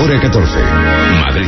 hora 14. Madrid.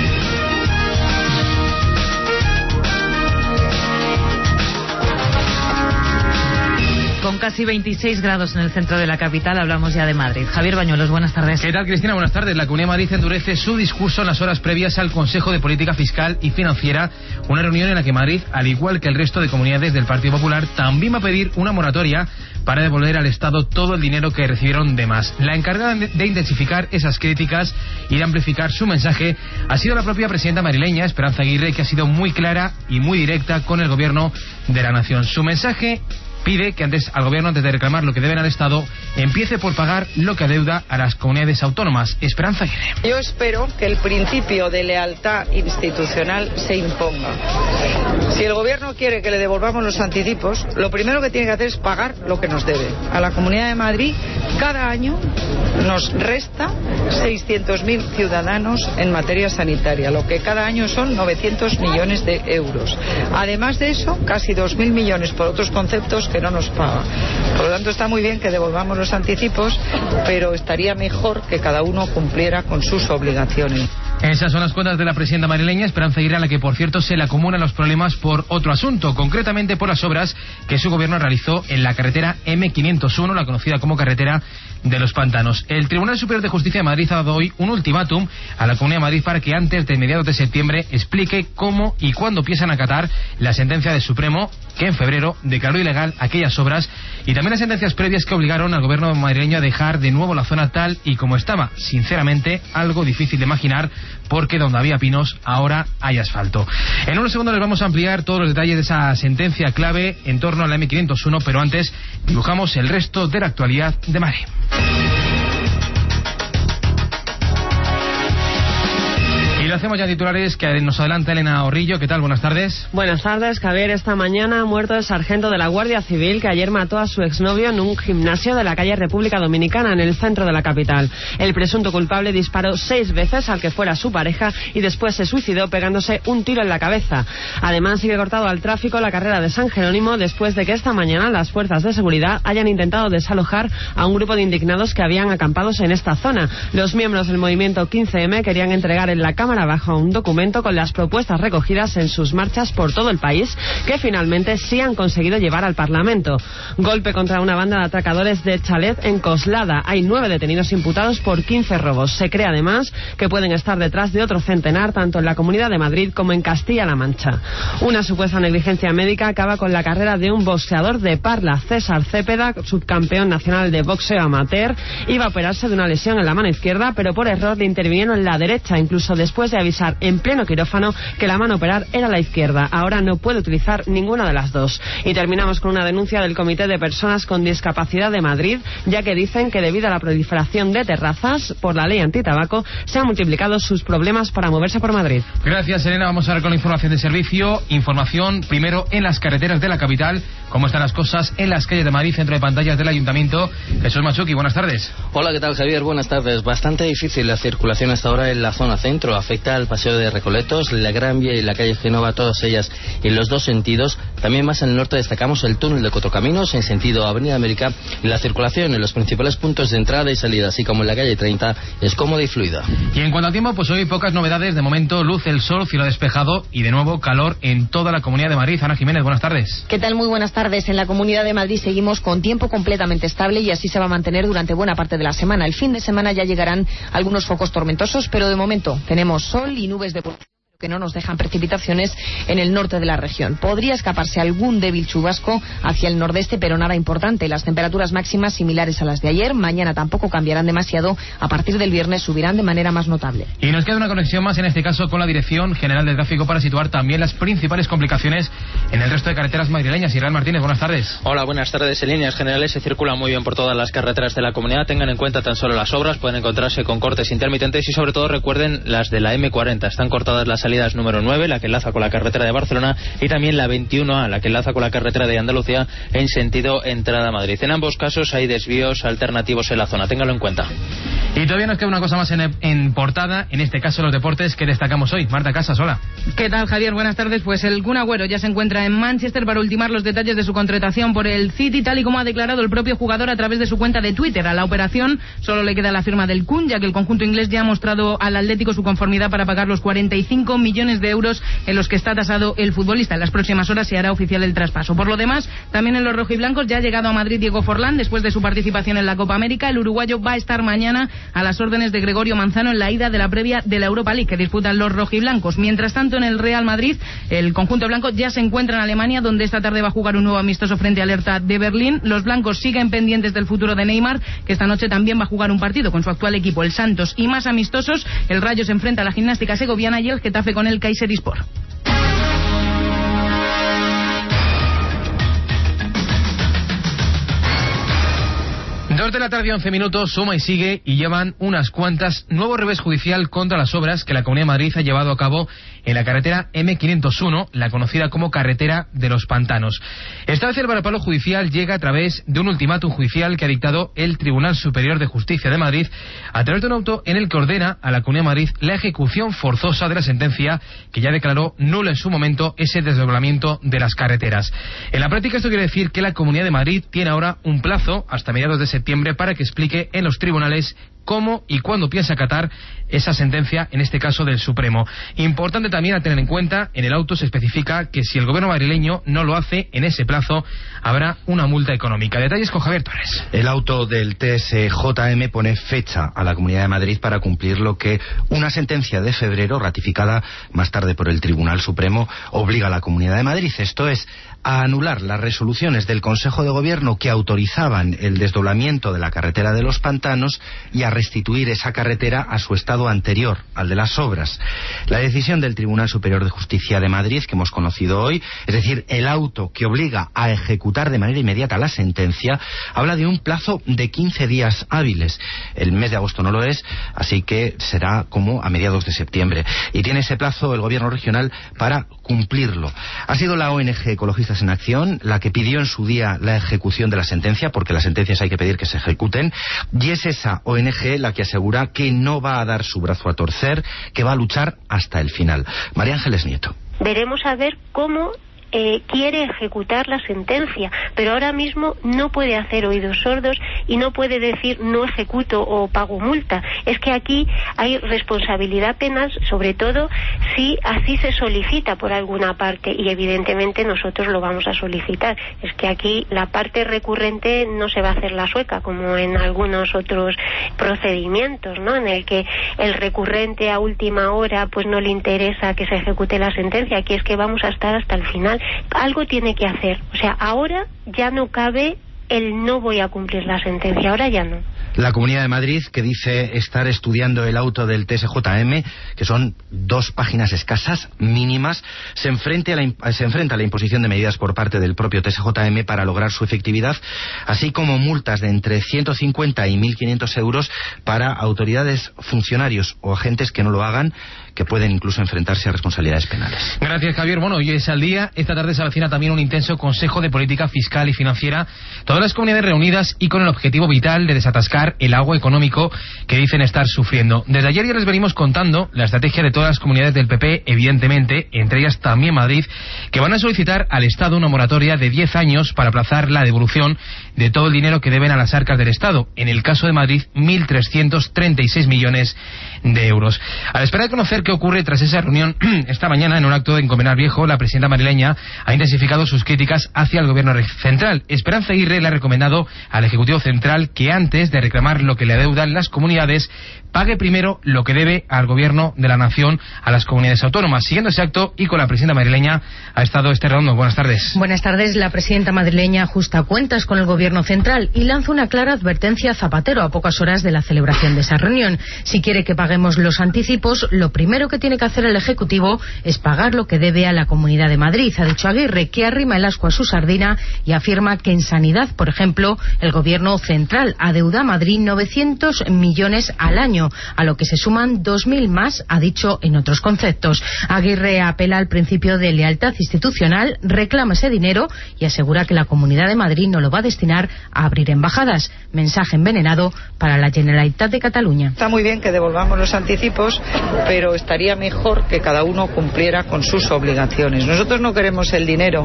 Con casi 26 grados en el centro de la capital, hablamos ya de Madrid. Javier Bañuelos, buenas tardes. ¿Qué tal, Cristina? Buenas tardes. La Comunidad de Madrid endurece su discurso en las horas previas al Consejo de Política Fiscal y Financiera, una reunión en la que Madrid, al igual que el resto de comunidades del Partido Popular, también va a pedir una moratoria para devolver al Estado todo el dinero que recibieron de más. La encargada de intensificar esas críticas y de amplificar su mensaje ha sido la propia presidenta madrileña, Esperanza Aguirre, que ha sido muy clara y muy directa con el Gobierno de la Nación. Su mensaje pide que al Gobierno, antes de reclamar lo que deben al Estado, empiece por pagar lo que adeuda a las comunidades autónomas. Esperanza Aguirre. Yo espero que el principio de lealtad institucional se imponga. Si el Gobierno quiere que le devolvamos los anticipos, lo primero que tiene que hacer es pagar lo que nos debe. A la Comunidad de Madrid cada año nos resta 600.000 ciudadanos en materia sanitaria, lo que cada año son 900 millones de euros. Además de eso, casi 2.000 millones por otros conceptos que no nos paga. Por lo tanto, está muy bien que devolvamos los anticipos, pero estaría mejor que cada uno cumpliera con sus obligaciones. Esas son las cuentas de la presidenta madrileña, Esperanza Aguirre, a la que, por cierto, se le acumulan los problemas por otro asunto, concretamente por las obras que su gobierno realizó en la carretera M501, la conocida como carretera de los Pantanos. El Tribunal Superior de Justicia de Madrid ha dado hoy un ultimátum a la Comunidad de Madrid para que antes de mediados de septiembre explique cómo y cuándo piensan acatar la sentencia del Supremo, que en febrero declaró ilegal aquellas obras, y también las sentencias previas que obligaron al gobierno madrileño a dejar de nuevo la zona tal y como estaba. Sinceramente, algo difícil de imaginar, porque donde había pinos ahora hay asfalto. En unos segundos les vamos a ampliar todos los detalles de esa sentencia clave en torno a la M501, pero antes dibujamos el resto de la actualidad de Madrid. Y lo hacemos ya titulares que nos adelanta Elena Orrillo. ¿Qué tal? Buenas tardes. Buenas tardes, Javier. Esta mañana ha muerto el sargento de la Guardia Civil que ayer mató a su exnovio en un gimnasio de la calle República Dominicana, en el centro de la capital. El presunto culpable disparó 6 veces al que fuera su pareja y después se suicidó pegándose un tiro en la cabeza. Además, sigue cortado al tráfico la carrera de San Jerónimo después de que esta mañana las fuerzas de seguridad hayan intentado desalojar a un grupo de indignados que habían acampado en esta zona. Los miembros del movimiento 15M querían entregar en la Cámara Baja un documento con las propuestas recogidas en sus marchas por todo el país, que finalmente sí han conseguido llevar al Parlamento. Golpe contra una banda de atracadores de chalet en Coslada. Hay 9 detenidos imputados por 15 robos. Se cree además que pueden estar detrás de otro centenar, tanto en la Comunidad de Madrid como en Castilla-La Mancha. Una supuesta negligencia médica acaba con la carrera de un boxeador de Parla, César Cepeda, subcampeón nacional de boxeo amateur. Iba a operarse de una lesión en la mano izquierda, pero por error le intervinieron en la derecha, incluso después de avisar en pleno quirófano que la mano a operar era la izquierda. Ahora no puede utilizar ninguna de las dos. Y terminamos con una denuncia del Comité de Personas con Discapacidad de Madrid, ya que dicen que debido a la proliferación de terrazas por la ley antitabaco se han multiplicado sus problemas para moverse por Madrid. Gracias, Elena. Vamos a ver con la información de servicio. Información primero en las carreteras de la capital. ¿Cómo están las cosas en las calles de Madrid? Centro de pantallas del Ayuntamiento. Jesús Machuki, buenas tardes. Hola, ¿qué tal, Javier? Buenas tardes. Bastante difícil la circulación hasta ahora en la zona centro. Afecta al Paseo de Recoletos, la Gran Vía y la calle Génova, todas ellas en los dos sentidos. También más en el norte destacamos el túnel de Cuatro Caminos en sentido Avenida América, y la circulación en los principales puntos de entrada y salida, así como en la calle 30, es cómoda y fluida. Y en cuanto al tiempo, pues hoy pocas novedades. De momento, luz, el sol, cielo despejado y de nuevo calor en toda la Comunidad de Madrid. Ana Jiménez, buenas tardes. ¿Qué tal? Muy buenas tardes. En la Comunidad de Madrid seguimos con tiempo completamente estable y así se va a mantener durante buena parte de la semana. El fin de semana ya llegarán algunos focos tormentosos, pero de momento tenemos sol y nubes de polvo que no nos dejan precipitaciones en el norte de la región. Podría escaparse algún débil chubasco hacia el nordeste, pero nada importante. Las temperaturas máximas similares a las de ayer. Mañana tampoco cambiarán demasiado. A partir del viernes subirán de manera más notable. Y nos queda una conexión más, en este caso con la Dirección General de Tráfico, para situar también las principales complicaciones en el resto de carreteras madrileñas. Israel Martínez, buenas tardes. Hola, buenas tardes. En líneas generales se circula muy bien por todas las carreteras de la comunidad. Tengan en cuenta tan solo las obras. Pueden encontrarse con cortes intermitentes y sobre todo recuerden las de la M40. Están cortadas las salidas número 9, la que enlaza con la carretera de Barcelona, y también la 21A, la que enlaza con la carretera de Andalucía en sentido entrada a Madrid. En ambos casos hay desvíos alternativos en la zona, téngalo en cuenta. Y todavía nos queda una cosa más en portada, en este caso los deportes que destacamos hoy. Marta Casas, hola. ¿Qué tal, Javier? Buenas tardes. Pues el Kun Agüero ya se encuentra en Manchester para ultimar los detalles de su contratación por el City, tal y como ha declarado el propio jugador a través de su cuenta de Twitter. A la operación solo le queda la firma del Kun, ya que el conjunto inglés ya ha mostrado al Atlético su conformidad para pagar los 45 millones de euros en los que está tasado el futbolista. En las próximas horas se hará oficial el traspaso. Por lo demás, también en los rojiblancos ya ha llegado a Madrid Diego Forlán después de su participación en la Copa América. El uruguayo va a estar mañana a las órdenes de Gregorio Manzano en la ida de la previa de la Europa League que disputan los rojiblancos. Mientras tanto, en el Real Madrid, el conjunto blanco ya se encuentra en Alemania, donde esta tarde va a jugar un nuevo amistoso frente al Hertha de Berlín. Los blancos siguen pendientes del futuro de Neymar, que esta noche también va a jugar un partido con su actual equipo, el Santos. Y más amistosos, el Rayo se enfrenta a la Gimnástica Segoviana y el Getafe con el Kayserispor. 2 de la tarde, 11 minutos, suma y sigue, y llevan unas cuantas. Nuevo revés judicial contra las obras que la Comunidad de Madrid ha llevado a cabo en la carretera M501, la conocida como Carretera de los Pantanos. Esta vez el varapalo judicial llega a través de un ultimátum judicial que ha dictado el Tribunal Superior de Justicia de Madrid a través de un auto en el que ordena a la Comunidad de Madrid la ejecución forzosa de la sentencia que ya declaró nulo en su momento ese desdoblamiento de las carreteras. En la práctica esto quiere decir que la Comunidad de Madrid tiene ahora un plazo hasta mediados de septiembre para que explique en los tribunales cómo y cuándo piensa acatar esa sentencia, en este caso del Supremo. Importante también a tener en cuenta, en el auto se especifica que si el gobierno madrileño no lo hace en ese plazo, habrá una multa económica. Detalles con Javier Torres. El auto del TSJM pone fecha a la Comunidad de Madrid para cumplir lo que una sentencia de febrero, ratificada más tarde por el Tribunal Supremo, obliga a la Comunidad de Madrid. Esto es, a anular las resoluciones del Consejo de Gobierno que autorizaban el desdoblamiento de la carretera de los Pantanos y a restituir esa carretera a su estado anterior, al de las obras. La decisión del Tribunal Superior de Justicia de Madrid, que hemos conocido hoy, es decir, el auto que obliga a ejecutar de manera inmediata la sentencia, habla de un plazo de 15 días hábiles. El mes de agosto no lo es, así que será como a mediados de septiembre. Y tiene ese plazo el Gobierno regional para cumplirlo. Ha sido la ONG Ecologistas en Acción la que pidió en su día la ejecución de la sentencia, porque las sentencias hay que pedir que se ejecuten, y es esa ONG la que asegura que no va a dar su brazo a torcer, que va a luchar hasta el final. María Ángeles Nieto. Veremos a ver cómo quiere ejecutar la sentencia, pero ahora mismo no puede hacer oídos sordos y no puede decir no ejecuto o pago multa. Es que aquí hay responsabilidad penal, sobre todo si así se solicita por alguna parte, y evidentemente nosotros lo vamos a solicitar. Es que aquí la parte recurrente no se va a hacer la sueca como en algunos otros procedimientos, ¿no? En el que el recurrente a última hora pues no le interesa que se ejecute la sentencia. Aquí es que vamos a estar hasta el final. Algo tiene que hacer. O sea, ahora ya no cabe el no voy a cumplir la sentencia, ahora ya no. La Comunidad de Madrid, que dice estar estudiando el auto del TSJM, que son 2 páginas escasas, mínimas, se enfrenta a la imposición de medidas por parte del propio TSJM para lograr su efectividad, así como multas de entre 150 y 1.500 euros para autoridades, funcionarios o agentes que no lo hagan, que pueden incluso enfrentarse a responsabilidades penales. Gracias, Javier. Bueno, hoy es al día. Esta tarde se avecina también un intenso Consejo de Política Fiscal y Financiera. Todas las comunidades reunidas y con el objetivo vital de desatascar el agua económico que dicen estar sufriendo. Desde ayer ya les venimos contando la estrategia de todas las comunidades del PP, evidentemente, entre ellas también Madrid, que van a solicitar al Estado una moratoria de 10 años para aplazar la devolución de todo el dinero que deben a las arcas del Estado. En el caso de Madrid, 1.336 millones de euros. A la espera de conocer qué ocurre tras esa reunión, esta mañana, en un acto en Comenar Viejo, la presidenta madrileña ha intensificado sus críticas hacia el gobierno central. Esperanza Aguirre le ha recomendado al Ejecutivo Central que antes de reclamar lo que le adeudan las comunidades, pague primero lo que debe al gobierno de la nación a las comunidades autónomas. Siguiendo ese acto y con la presidenta madrileña ha estado Esther Redondo. Buenas tardes. Buenas tardes. La presidenta madrileña ajusta cuentas con el gobierno central y lanza una clara advertencia a Zapatero a pocas horas de la celebración de esa reunión. Si quiere que paguemos los anticipos, lo primero que tiene que hacer el Ejecutivo es pagar lo que debe a la Comunidad de Madrid, ha dicho Aguirre, que arrima el ascua a su sardina y afirma que en sanidad, por ejemplo, el gobierno central adeuda a Madrid Madrid 900 millones al año, a lo que se suman 2.000 más, ha dicho en otros conceptos. Aguirre apela al principio de lealtad institucional, reclama ese dinero y asegura que la Comunidad de Madrid no lo va a destinar a abrir embajadas. Mensaje envenenado para la Generalitat de Cataluña. Está muy bien que devolvamos los anticipos, pero estaría mejor que cada uno cumpliera con sus obligaciones. Nosotros no queremos el dinero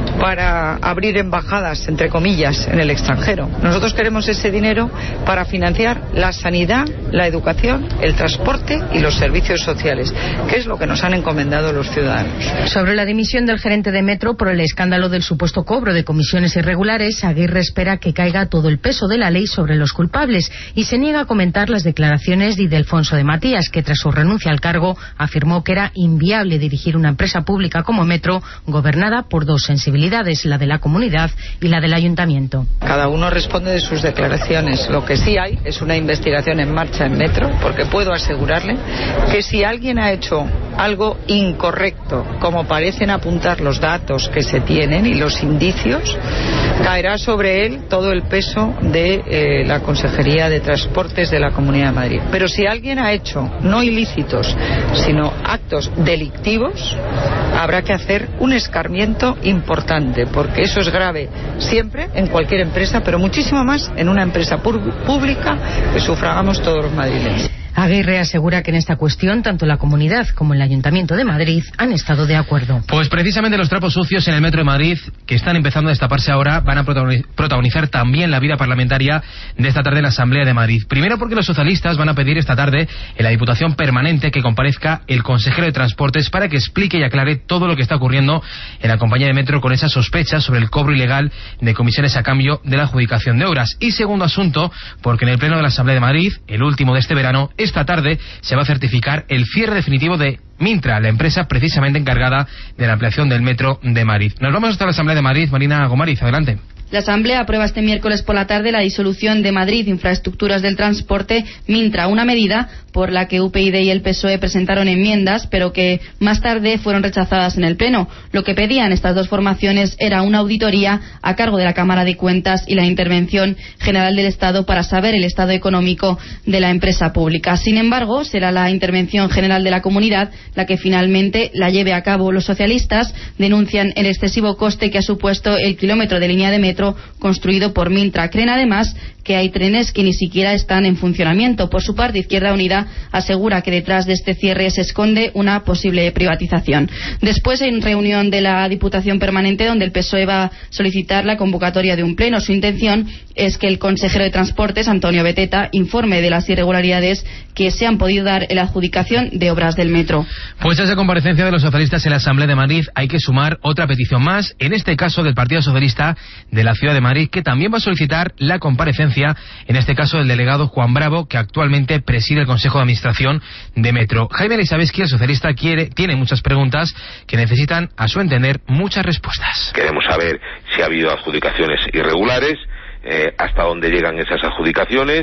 para abrir embajadas, entre comillas, en el extranjero. Nosotros queremos ese dinero para financiar la sanidad, la educación, el transporte y los servicios sociales, que es lo que nos han encomendado los ciudadanos. Sobre la dimisión del gerente de Metro por el escándalo del supuesto cobro de comisiones irregulares, Aguirre espera que caiga todo el peso de la ley sobre los culpables y se niega a comentar las declaraciones de Ildefonso de Matías, que tras su renuncia al cargo afirmó que era inviable dirigir una empresa pública como Metro, gobernada por dos sensibilidades, la de la comunidad y la del ayuntamiento. Cada uno responde de sus declaraciones. Lo que sí hay es una investigación en marcha en Metro, porque puedo asegurarle que si alguien ha hecho algo incorrecto, como parecen apuntar los datos que se tienen y los indicios, caerá sobre él todo el peso de la Consejería de Transportes de la Comunidad de Madrid. Pero si alguien ha hecho no ilícitos, sino actos delictivos, habrá que hacer un escarmiento importante, porque eso es grave siempre en cualquier empresa, pero muchísimo más en una empresa pública que sufragamos todos los madrileños. Aguirre asegura que en esta cuestión tanto la Comunidad como el Ayuntamiento de Madrid han estado de acuerdo. Pues precisamente los trapos sucios en el Metro de Madrid, que están empezando a destaparse ahora, van a protagonizar también la vida parlamentaria de esta tarde en la Asamblea de Madrid. Primero porque los socialistas van a pedir esta tarde en la Diputación Permanente que comparezca el consejero de Transportes para que explique y aclare todo lo que está ocurriendo en la compañía de Metro con esas sospechas sobre el cobro ilegal de comisiones a cambio de la adjudicación de obras. Y segundo asunto, porque en el Pleno de la Asamblea de Madrid, el último de este verano, esta tarde se va a certificar el cierre definitivo de Mintra, la empresa precisamente encargada de la ampliación del Metro de Madrid. Nos vamos hasta la Asamblea de Madrid. Marina Gomariz, adelante. La Asamblea aprueba este miércoles por la tarde la disolución de Madrid Infraestructuras del Transporte, Mintra, una medida por la que UPyD y el PSOE presentaron enmiendas, pero que más tarde fueron rechazadas en el Pleno. Lo que pedían estas dos formaciones era una auditoría a cargo de la Cámara de Cuentas y la intervención general del Estado para saber el estado económico de la empresa pública. Sin embargo, será la intervención general de la comunidad la que finalmente la lleve a cabo. Los socialistas denuncian el excesivo coste que ha supuesto el kilómetro de línea de metro construido por Mintra. Creen además que hay trenes que ni siquiera están en funcionamiento. Por su parte, Izquierda Unida asegura que detrás de este cierre se esconde una posible privatización. Después, en reunión de la Diputación Permanente, donde el PSOE va a solicitar la convocatoria de un pleno, su intención es que el consejero de Transportes, Antonio Beteta, informe de las irregularidades que se han podido dar en la adjudicación de obras del metro. Pues a esa comparecencia de los socialistas en la Asamblea de Madrid hay que sumar otra petición más, en este caso del Partido Socialista de la Ciudad de Madrid, que también va a solicitar la comparecencia, en este caso del delegado Juan Bravo, que actualmente preside el Consejo de Administración de Metro. Jaime Elisabetsky, el socialista, tiene muchas preguntas que necesitan, a su entender, muchas respuestas. Queremos saber si ha habido adjudicaciones irregulares, hasta dónde llegan esas adjudicaciones,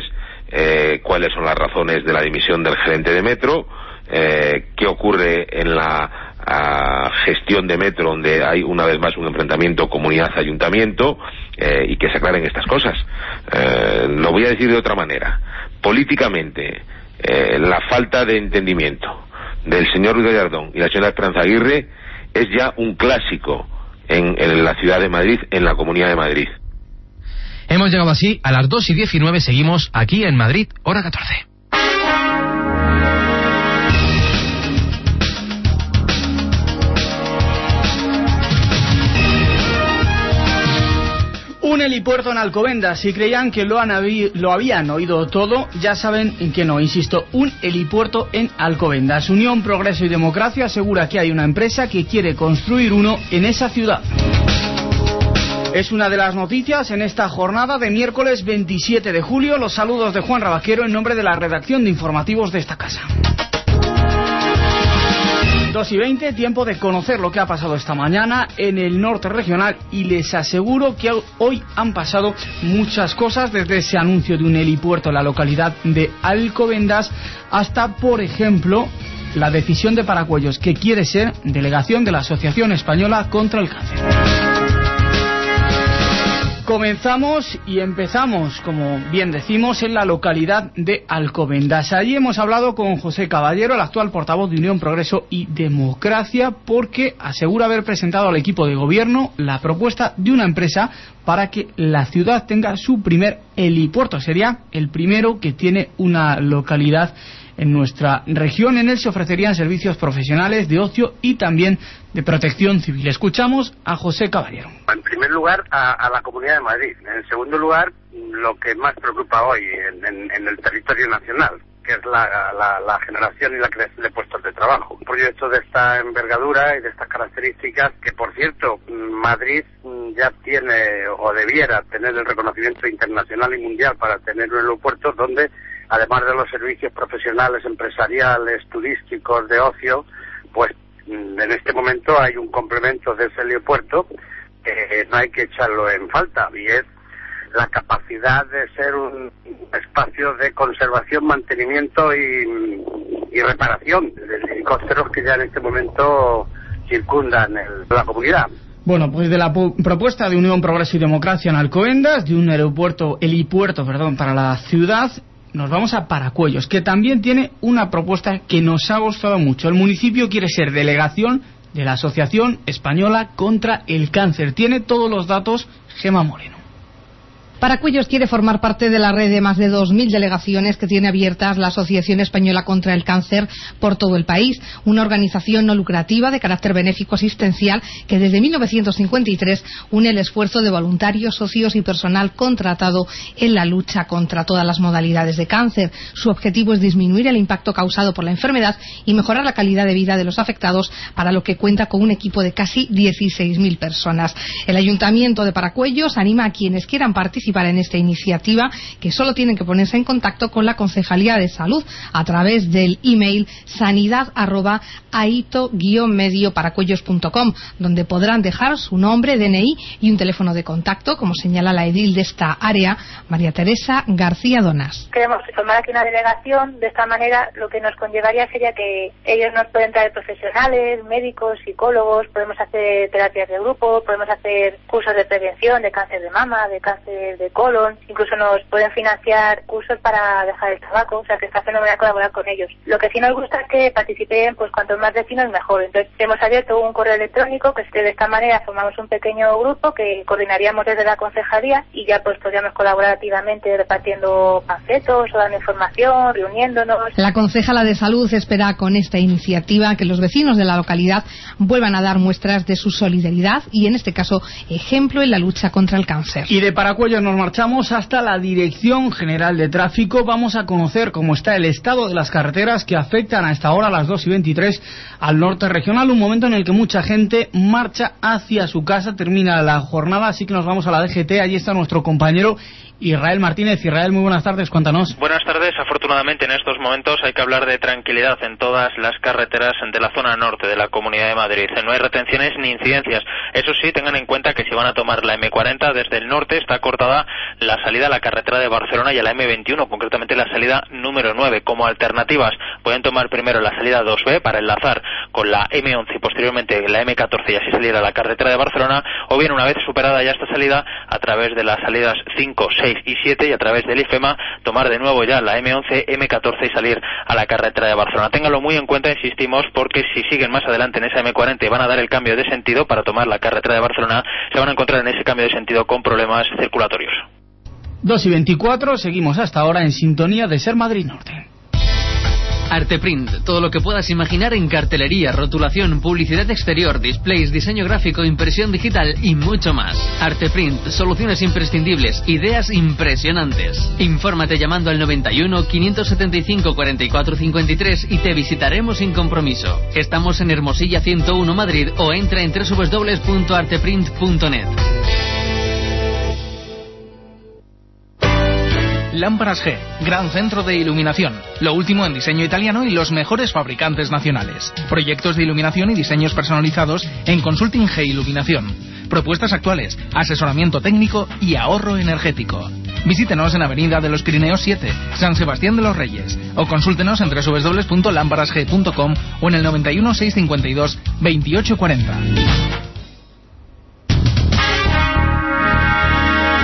cuáles son las razones de la dimisión del gerente de Metro, qué ocurre en la gestión de Metro, donde hay una vez más un enfrentamiento comunidad-ayuntamiento, y que se aclaren estas cosas. Lo voy a decir de otra manera. Políticamente, la falta de entendimiento del señor Ruiz Gallardón y la señora Esperanza Aguirre es ya un clásico en la ciudad de Madrid, en la Comunidad de Madrid. Hemos llegado así a las 2:19, seguimos aquí en Madrid, hora 14. Un helipuerto en Alcobendas. Si creían que lo habían oído todo, ya saben en que no. Insisto, un helipuerto en Alcobendas. Unión, Progreso y Democracia asegura que hay una empresa que quiere construir uno en esa ciudad. Es una de las noticias en esta jornada de miércoles 27 de julio. Los saludos de Juan Rabaquero en nombre de la redacción de informativos de esta casa. 2:20, tiempo de conocer lo que ha pasado esta mañana en el norte regional, y les aseguro que hoy han pasado muchas cosas, desde ese anuncio de un helipuerto en la localidad de Alcobendas hasta, por ejemplo, la decisión de Paracuellos, que quiere ser delegación de la Asociación Española contra el Cáncer. Comenzamos y empezamos, como bien decimos, en la localidad de Alcobendas. Allí hemos hablado con José Caballero, el actual portavoz de Unión, Progreso y Democracia, porque asegura haber presentado al equipo de gobierno la propuesta de una empresa para que la ciudad tenga su primer helipuerto. Sería el primero que tiene una localidad en nuestra región. En él se ofrecerían servicios profesionales de ocio y también de protección civil. Escuchamos a José Caballero. En primer lugar, a la Comunidad de Madrid. En segundo lugar, lo que más preocupa hoy en el territorio nacional, que es la generación y la creación de puestos de trabajo. Un proyecto de esta envergadura y de estas características, que por cierto, Madrid ya tiene o debiera tener el reconocimiento internacional y mundial para tener un aeropuerto donde, además de los servicios profesionales, empresariales, turísticos, de ocio, pues en este momento hay un complemento de ese aeropuerto que no hay que echarlo en falta, y es la capacidad de ser un espacio de conservación, mantenimiento y reparación de helicópteros que ya en este momento circundan la comunidad. Bueno, pues de la propuesta de Unión, Progreso y Democracia en Alcobendas, de un helipuerto para la ciudad, nos vamos a Paracuellos, que también tiene una propuesta que nos ha gustado mucho. El municipio quiere ser delegación de la Asociación Española contra el Cáncer. Tiene todos los datos Gemma Moreno. Paracuellos quiere formar parte de la red de más de 2.000 delegaciones que tiene abiertas la Asociación Española contra el Cáncer por todo el país, una organización no lucrativa de carácter benéfico asistencial que desde 1953 une el esfuerzo de voluntarios, socios y personal contratado en la lucha contra todas las modalidades de cáncer. Su objetivo es disminuir el impacto causado por la enfermedad y mejorar la calidad de vida de los afectados, para lo que cuenta con un equipo de casi 16.000 personas. El Ayuntamiento de Paracuellos anima a quienes quieran participar en esta iniciativa, que solo tienen que ponerse en contacto con la Concejalía de Salud a través del email sanidad@aito-medioparacuellos.com, donde podrán dejar su nombre, DNI y un teléfono de contacto, como señala la edil de esta área, María Teresa García Donas. Queremos formar aquí una delegación. De esta manera lo que nos conllevaría sería que ellos nos pueden traer profesionales, médicos, psicólogos, podemos hacer terapias de grupo, podemos hacer cursos de prevención de cáncer de mama, de cáncer de colon, incluso nos pueden financiar cursos para dejar el tabaco, o sea que está fenomenal colaborar con ellos. Lo que sí nos gusta es que participen pues cuantos más vecinos mejor. Entonces hemos abierto un correo electrónico que de esta manera formamos un pequeño grupo que coordinaríamos desde la concejalía y ya pues podríamos colaborar activamente repartiendo panfletos o dando información, reuniéndonos. La concejala de Salud espera con esta iniciativa que los vecinos de la localidad vuelvan a dar muestras de su solidaridad y, en este caso, ejemplo en la lucha contra el cáncer. Y de Paracuellos nos marchamos hasta la Dirección General de Tráfico. Vamos a conocer cómo está el estado de las carreteras que afectan a esta hora, a las 2:23, al norte regional, un momento en el que mucha gente marcha hacia su casa, termina la jornada, así que nos vamos a la DGT. Allí está nuestro compañero Israel Martínez. Israel, muy buenas tardes, cuéntanos. Buenas tardes. Afortunadamente en estos momentos hay que hablar de tranquilidad en todas las carreteras de la zona norte de la Comunidad de Madrid. No hay retenciones ni incidencias. Eso sí, tengan en cuenta que si van a tomar la M40 desde el norte, está cortada la salida a la carretera de Barcelona y a la M21, concretamente la salida número 9. Como alternativas, pueden tomar primero la salida 2B para enlazar con la M11 y posteriormente la M14 y así salir a la carretera de Barcelona, o bien una vez superada ya esta salida, a través de las salidas 5, 6 y 7 y a través del IFEMA tomar de nuevo ya la M11, M14 y salir a la carretera de Barcelona. Ténganlo muy en cuenta, insistimos, porque si siguen más adelante en esa M40 y van a dar el cambio de sentido para tomar la carretera de Barcelona, se van a encontrar en ese cambio de sentido con problemas circulatorios. 2:24, seguimos hasta ahora en sintonía de Ser Madrid Norte. Arteprint, todo lo que puedas imaginar en cartelería, rotulación, publicidad exterior, displays, diseño gráfico, impresión digital y mucho más. Arteprint, soluciones imprescindibles, ideas impresionantes. Infórmate llamando al 91 575 44 53 y te visitaremos sin compromiso. Estamos en Hermosilla 101 Madrid o entra en www.arteprint.net. Lámparas G, gran centro de iluminación. Lo último en diseño italiano y los mejores fabricantes nacionales. Proyectos de iluminación y diseños personalizados en Consulting G Iluminación. Propuestas actuales, asesoramiento técnico y ahorro energético. Visítenos en Avenida de los Pirineos 7, San Sebastián de los Reyes, o consúltenos en www.lamparasg.com o en el 91 652 2840.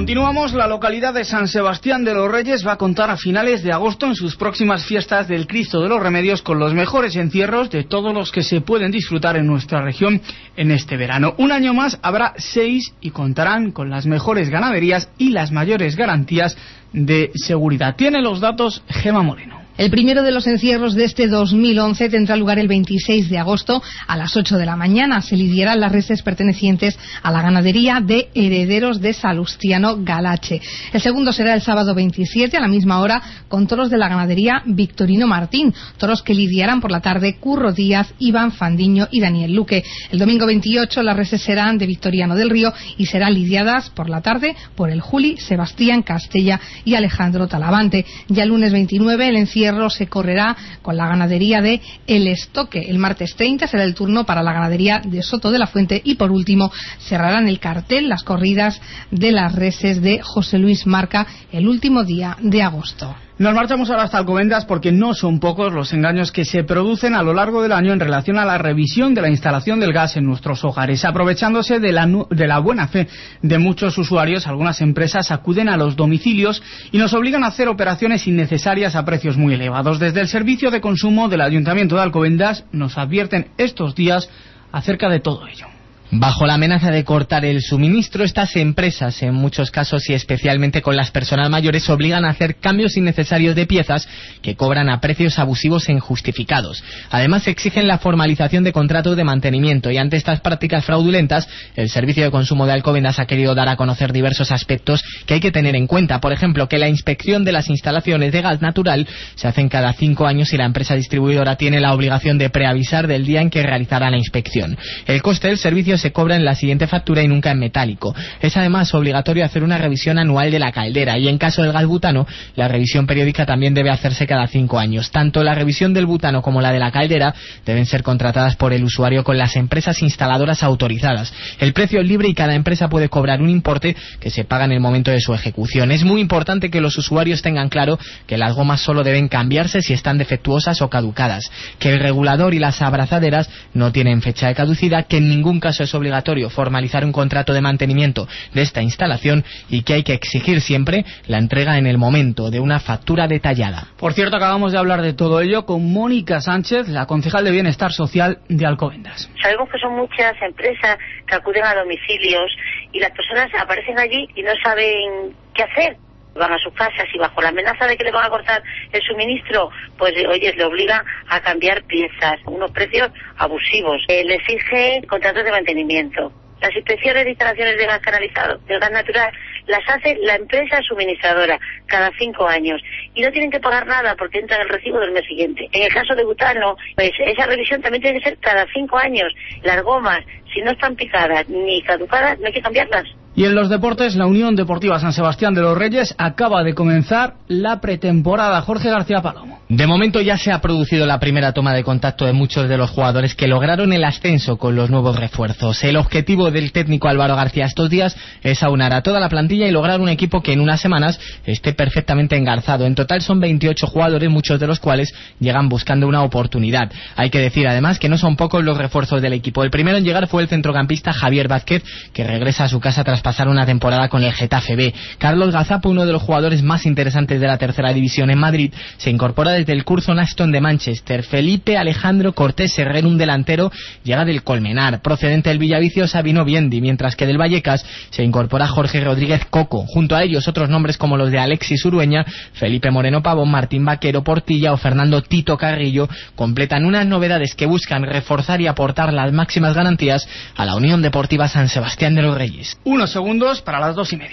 Continuamos. La localidad de San Sebastián de los Reyes va a contar a finales de agosto en sus próximas fiestas del Cristo de los Remedios con los mejores encierros de todos los que se pueden disfrutar en nuestra región en este verano. Un año más habrá 6 y contarán con las mejores ganaderías y las mayores garantías de seguridad. Tiene los datos Gema Moreno. El primero de los encierros de este 2011 tendrá lugar el 26 de agosto a las 8 de la mañana. Se lidiarán las reses pertenecientes a la ganadería de Herederos de Salustiano Galache. El segundo será el sábado 27 a la misma hora con toros de la ganadería Victorino Martín. Toros que lidiarán por la tarde Curro Díaz, Iván Fandiño y Daniel Luque. El domingo 28 las reses serán de Victoriano del Río y serán lidiadas por la tarde por el Juli, Sebastián Castella y Alejandro Talavante. Ya el lunes 29 el encierro se correrá con la ganadería de El Estoque. El martes 30 será el turno para la ganadería de Soto de la Fuente y por último cerrarán el cartel las corridas de las reses de José Luis Marca el último día de agosto. Nos marchamos ahora hasta Alcobendas porque no son pocos los engaños que se producen a lo largo del año en relación a la revisión de la instalación del gas en nuestros hogares. Aprovechándose de la buena fe de muchos usuarios, algunas empresas acuden a los domicilios y nos obligan a hacer operaciones innecesarias a precios muy elevados. Desde el Servicio de Consumo del Ayuntamiento de Alcobendas nos advierten estos días acerca de todo ello. Bajo la amenaza de cortar el suministro, estas empresas, en muchos casos y especialmente con las personas mayores, obligan a hacer cambios innecesarios de piezas que cobran a precios abusivos e injustificados. Además, exigen la formalización de contratos de mantenimiento y ante estas prácticas fraudulentas, el Servicio de Consumo de Alcobendas ha querido dar a conocer diversos aspectos que hay que tener en cuenta. Por ejemplo, que la inspección de las instalaciones de gas natural se hacen cada 5 años y la empresa distribuidora tiene la obligación de preavisar del día en que realizará la inspección. El coste del servicio se cobra en la siguiente factura y nunca en metálico. Es además obligatorio hacer una revisión anual de la caldera y en caso del gas butano, la revisión periódica también debe hacerse cada 5 años. Tanto la revisión del butano como la de la caldera deben ser contratadas por el usuario con las empresas instaladoras autorizadas. El precio es libre y cada empresa puede cobrar un importe que se paga en el momento de su ejecución. Es muy importante que los usuarios tengan claro que las gomas solo deben cambiarse si están defectuosas o caducadas, que el regulador y las abrazaderas no tienen fecha de caducidad, que en ningún caso es obligatorio formalizar un contrato de mantenimiento de esta instalación y que hay que exigir siempre la entrega en el momento de una factura detallada. Por cierto, acabamos de hablar de todo ello con Mónica Sánchez, la concejal de Bienestar Social de Alcobendas. Sabemos que son muchas empresas que acuden a domicilios y las personas aparecen allí y no saben qué hacer. Van a sus casas y bajo la amenaza de que le van a cortar el suministro, pues oye, le obligan a cambiar piezas, unos precios abusivos. Le exige contratos de mantenimiento. Las inspecciones de instalaciones de gas canalizado, del gas natural, las hace la empresa suministradora cada 5 años y no tienen que pagar nada porque entra en el recibo del mes siguiente. En el caso de butano, pues esa revisión también tiene que ser cada 5 años. Las gomas, si no están picadas ni caducadas, no hay que cambiarlas. Y en los deportes, la Unión Deportiva San Sebastián de los Reyes acaba de comenzar la pretemporada. Jorge García Palomo. De momento ya se ha producido la primera toma de contacto de muchos de los jugadores que lograron el ascenso con los nuevos refuerzos. El objetivo del técnico Álvaro García estos días es aunar a toda la plantilla y lograr un equipo que en unas semanas esté perfectamente engarzado. En total son 28 jugadores, muchos de los cuales llegan buscando una oportunidad. Hay que decir además que no son pocos los refuerzos del equipo. El primero en llegar fue el centrocampista Javier Vázquez, que regresa a su casa tras pasar una temporada con el Getafe B. Carlos Gazapo, uno de los jugadores más interesantes de la tercera división en Madrid, se incorpora desde el Curzon Aston de Manchester. Felipe Alejandro Cortés Herrera, un delantero, llega del Colmenar. Procedente del Villavicio, Sabino Biendi, mientras que del Vallecas se incorpora Jorge Rodríguez Coco. Junto a ellos otros nombres como los de Alexis Urueña, Felipe Moreno Pavón, Martín Vaquero Portilla o Fernando Tito Carrillo completan unas novedades que buscan reforzar y aportar las máximas garantías a la Unión Deportiva San Sebastián de los Reyes. Unos segundos para las 2:30.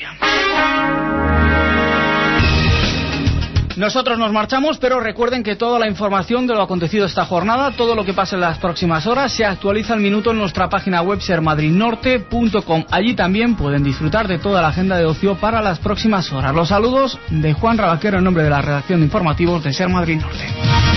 Nosotros nos marchamos, pero recuerden que toda la información de lo acontecido esta jornada, todo lo que pase en las próximas horas, se actualiza al minuto en nuestra página web sermadridnorte.com. Allí también pueden disfrutar de toda la agenda de ocio para las próximas horas. Los saludos de Juan Rabaquero en nombre de la redacción de informativos de Ser Madrid Norte.